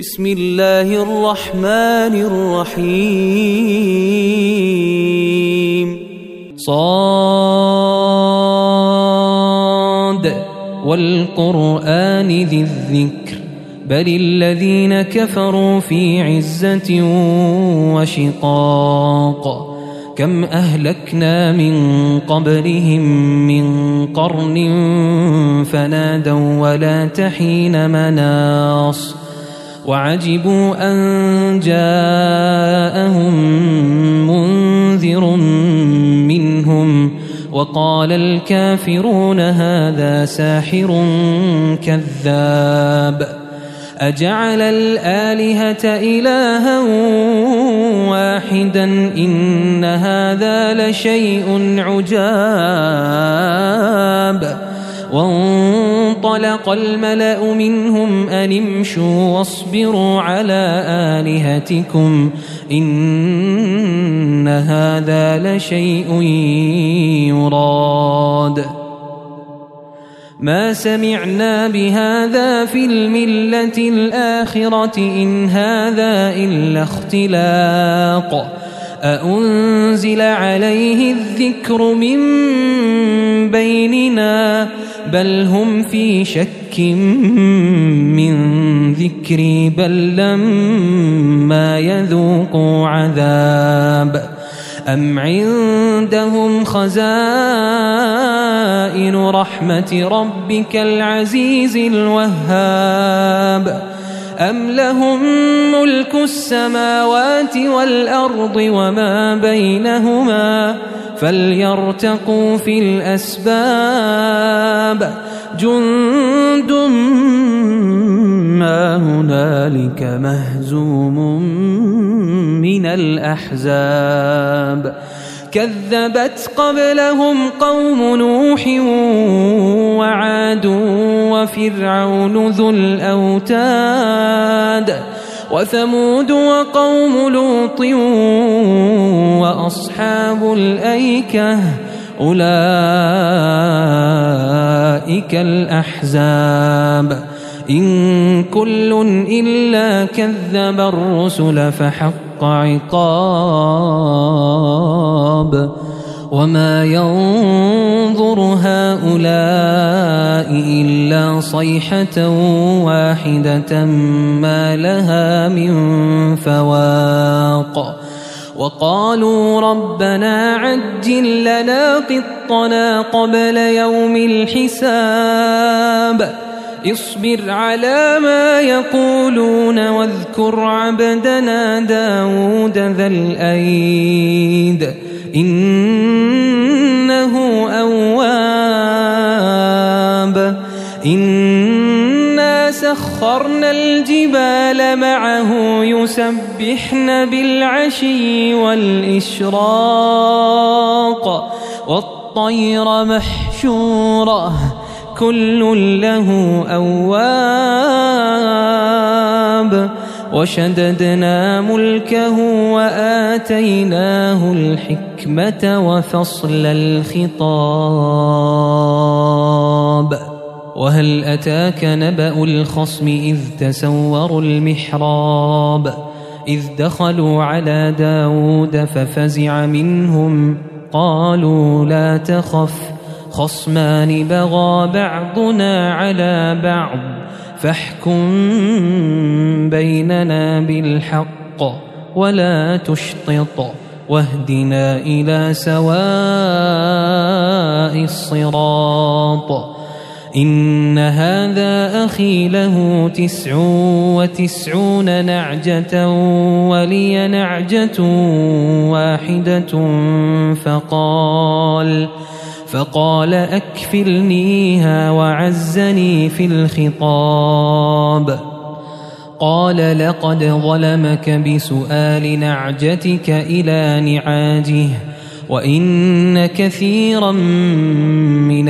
بسم الله الرحمن الرحيم صاد والقرآن ذي الذكر بل الذين كفروا في عزة وشقاق كم أهلكنا من قبلهم من قرن فنادوا ولا تحين مناص وعجبوا أن جاءهم منذر منهم وقال الكافرون هذا ساحر كذاب أجعل الآلهة إلها واحدا إن هذا لشيء عجاب وانطلق الملأ منهم أن امشوا واصبروا على آلهتكم إن هذا لشيء يراد ما سمعنا بهذا في الملة الآخرة إن هذا إلا اختلاق أأنزل عليه الذكر من بيننا بل هم في شك من ذكري بل لما يذوقوا عذاب أم عندهم خزائن رحمة ربك العزيز الوهاب أم لهم ملك السماوات والأرض وما بينهما فليرتقوا في الأسباب جند ما هنالك مهزوم من الأحزاب كذبت قبلهم قوم نوح وعاد وفرعون ذو الأوتاد وثمود وقوم لوط وأصحاب الأيكة أولئك الأحزاب إن كل إلا كذب الرسل فحق عقاب وما ينظر هؤلاء إلا صيحة واحدة ما لها من فواق وقالوا ربنا عجل لنا قطنا قبل يوم الحساب اصبر على ما يقولون واذكر عبدنا داود ذا الأيد إنه أواب إنا سخرنا الجبال معه يسبحن بالعشي والإشراق والطير محشورة كل له أواب وشددنا ملكه وآتيناه الحكمة وفصل الخطاب وهل أتاك نبأ الخصم إذ تسوروا المحراب إذ دخلوا على داود ففزع منهم قالوا لا تخف خصمان بغى بعضنا على بعض فاحكم بيننا بالحق ولا تشطط واهدنا إلى سواء الصراط إن هذا أخي له 99 نعجة ولي نعجة واحدة فقال أكفلنيها وعزني في الخطاب قال لقد ظلمك بسؤال نعجتك إلى نعاجه وإن كثيرا من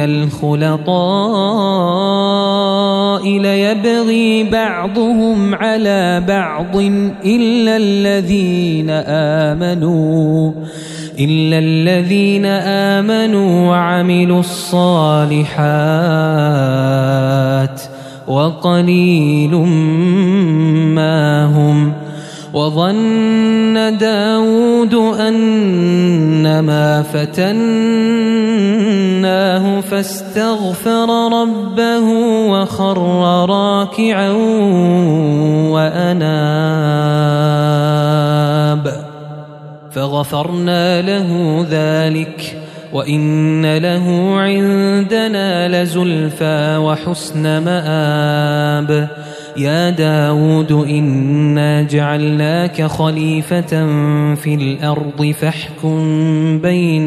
الخلطاء ليبغي بعضهم على بعض إلا الذين آمنوا وعملوا الصالحات وقليل ما هم وظن داود أنما فتناه فاستغفر ربه وخر راكعا وأناب فغفرنا له ذلك وإن له عندنا لزلفى وحسن مآب يا داود إنا جعلناك خليفة في الأرض فاحكم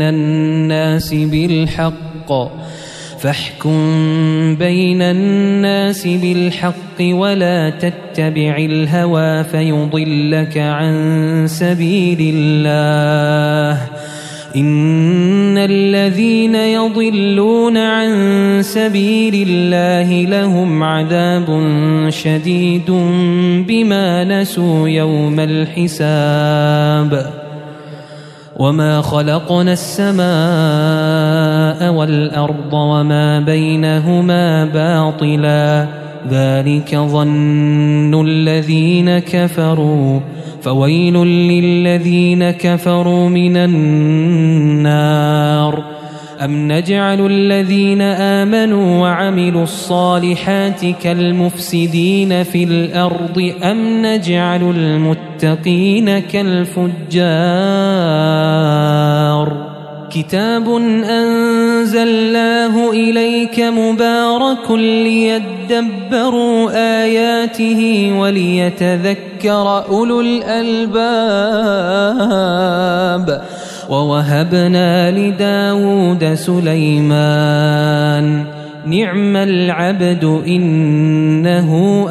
بين الناس بالحق ولا تتبع الهوى فيضلك عن سبيل الله إن الذين يضلون عن سبيل الله لهم عذاب شديد بما نسوا يوم الحساب وما خلقنا السماء والأرض وما بينهما باطلا ذلك ظن الذين كفروا فويل للذين كفروا من النار أم نجعل الذين آمنوا وعملوا الصالحات كالمفسدين في الأرض أم نجعل المتقين كالفجار كتاب أنزلناه إليك مبارك ليدبروا آياته وليتذكر أولو الألباب ووهبنا لداود سليمان نعم العبد إنه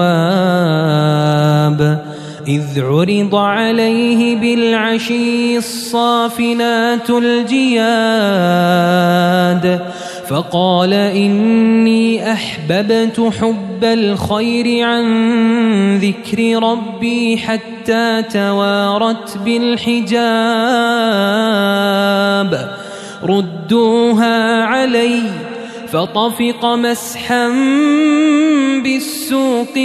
أواب إذ عرض عليه بالعشي الصافنات الجياد فقال إني أحببت حب الخير عن ذكر ربي حتى توارت بالحجاب ردوها علي فطفق مسحا بالسوق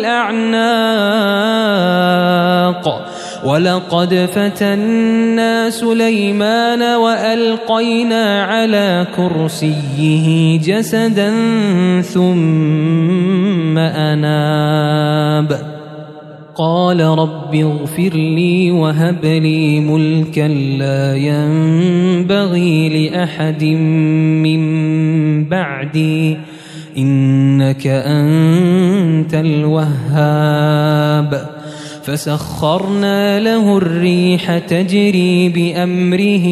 والأعناق ولقد فتنا سليمان وألقينا على كرسيه جسدا ثم أناب قال رب اغفر لي وهب لي ملكا لا ينبغي لأحد من بعدي إنك أنت الوهاب فسخرنا له الريح تجري بأمره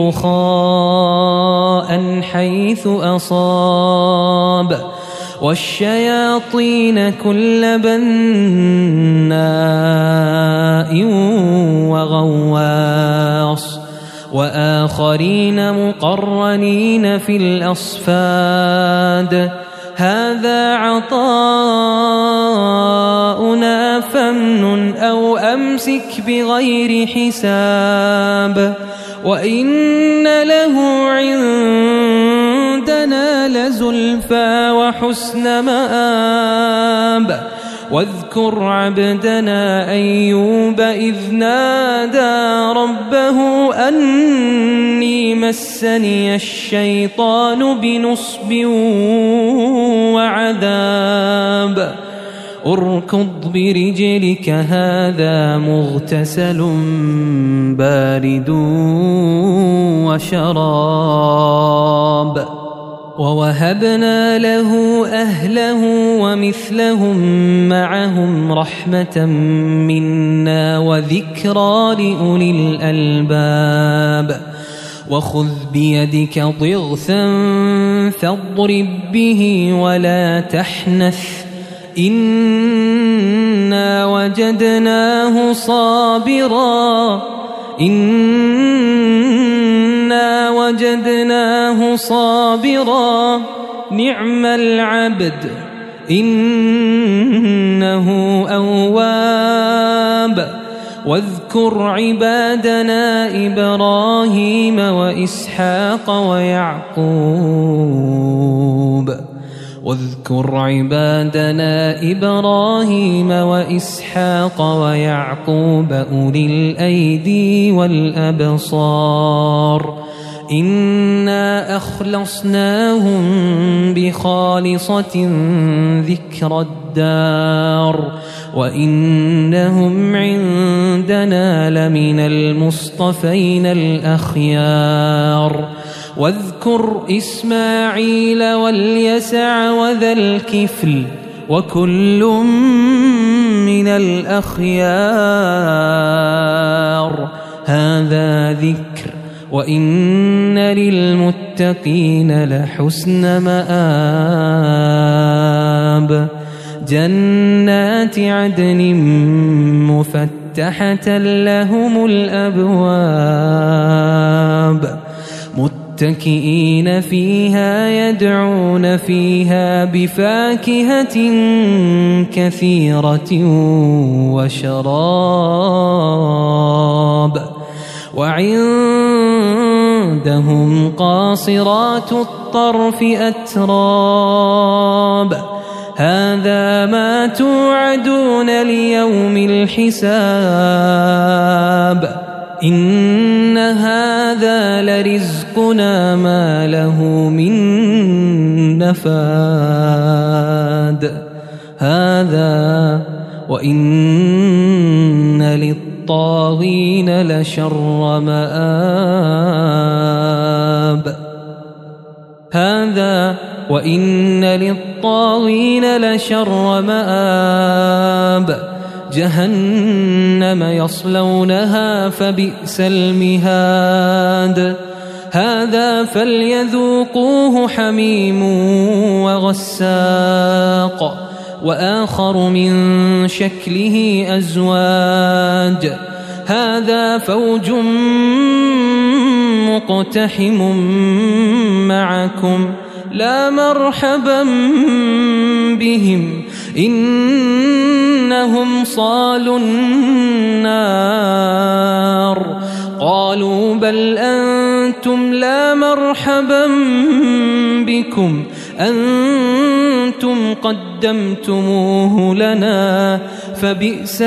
رخاء حيث أصاب والشياطين كل بناء وغواص وآخرين مقرنين في الأصفاد هذا عطاؤنا فامنن أو أمسك بغير حساب وإن له عندنا لزلفى وحسن مآب واذكر عبدنا أيوب إذ نادى ربه أني مسني الشيطان بنصب وعذاب اركض برجلك هذا مغتسل بارد وشراب ووهبنا له أهله ومثلهم معهم رحمة منا وذكرى لأولي الألباب وخذ بيدك ضغثا فاضرب به ولا تحنث إنا وجدناه صابرا نعم العبد إنه أواب واذكر عبادنا إبراهيم وإسحاق ويعقوب واذكر عبادنا إبراهيم وإسحاق ويعقوب أولي الأيدي والأبصار إنا أخلصناهم بخالصة ذكر الدار وإنهم عندنا لمن المصطفين الأخيار واذكر إسماعيل واليسع وذا الكفل وكل من الأخيار هذا ذكر وإن للمتقين لحسن مآب جنات عدن مفتحة لهم الأبواب متكئين فيها يدعون فيها بفاكهة كثيرة وشراب وعندهم قاصرات الطرف أتراب هذا ما توعدون ليوم الحساب إن هذا لرزقنا ما له من نفاد هذا وإن للطاغين لشر مآب هذا وإن للطاغين لشر مآب جهنم يصلونها فبئس المهاد هذا فليذوقوه حميم وغساق وآخر من شكله أزواج هذا فوج مقتحم معكم لا مرحبا بهم إنهم صالوا النار قالوا بل أنتم لا مرحبا بكم أنتم قدمتموه لنا فبئس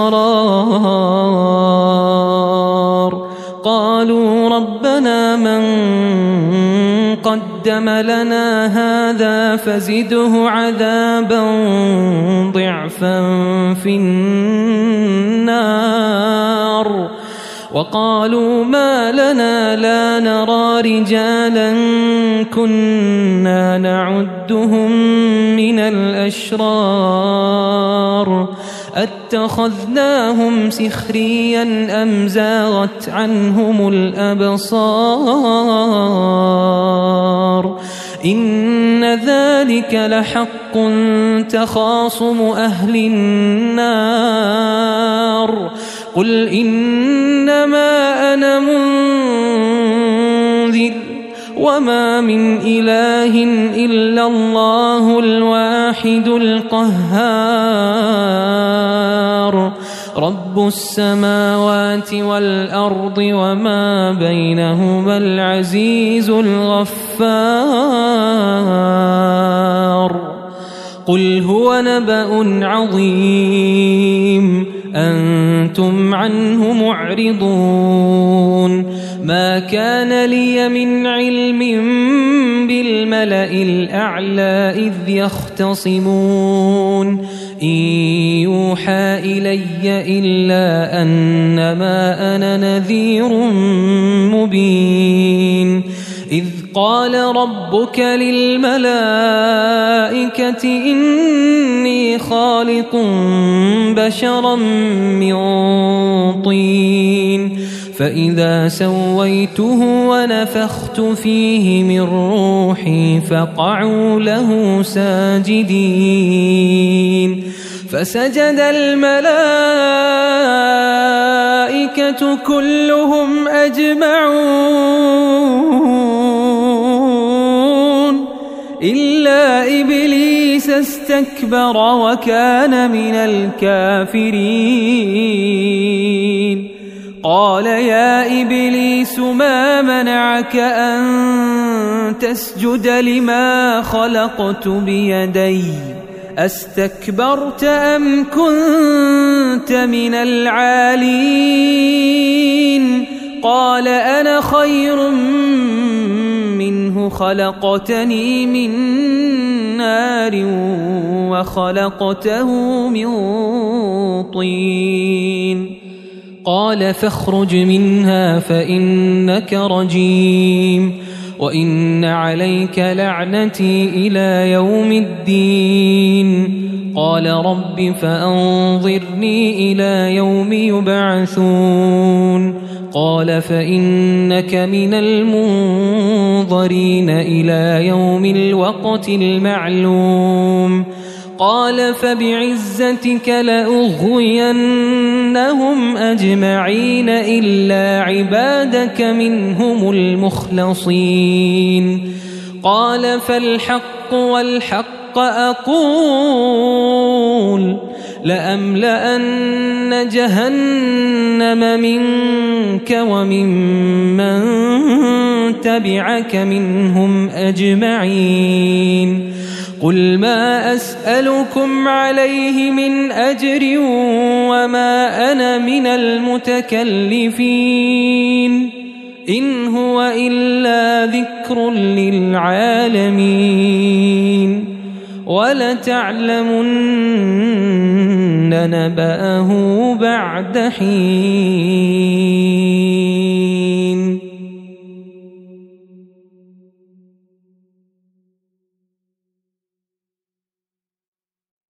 القرار قالوا ربنا من قدم لنا هذا فزده عذابا ضعفا في النار وقالوا ما لنا لا نرى رجالا كنا نعدهم من الأشرار أتخذناهم سخريا أم زاغت عنهم الأبصار إن ذلك لحق تخاصم أهل النار قل إنما أنا منذر وما من إله إلا الله الواحد القهار رب السماوات والأرض وما بينهما العزيز الغفار قل هو نبأ عظيم أنتم عنه معرضون ما كان لي من علم بالملأ الأعلى إذ يختصمون إن يوحى إلي إلا أنما أنا نذير مبين إذ قال ربك للملائكة إني خالق بشرا من طين فإذا سويته ونفخت فيه من روحي فقعوا له ساجدين فسجد الملائكة كلهم أجمعون إلا إبليس استكبر وكان من الكافرين قال يا إبليس ما منعك أن تسجد لما خلقت بيدي أستكبرت أم كنت من العالين قال أنا خير منه خلقتني من نار وخلقته من طين قال فاخرج منها فإنك رجيم وإن عليك لعنتي إلى يوم الدين قال رب فأنظرني إلى يوم يبعثون قال فإنك من المنظرين إلى يوم الوقت المعلوم قال فبعزتك لأغوينهم أجمعين إلا عبادك منهم المخلصين قال فالحق والحق أقول لأملأن جهنم منك وممن تبعك منهم أجمعين قل ما أسألكم عليه من أجر وما أنا من المتكلفين إن هو إلا ذكر للعالمين ولتعلمن نبأه بعد حين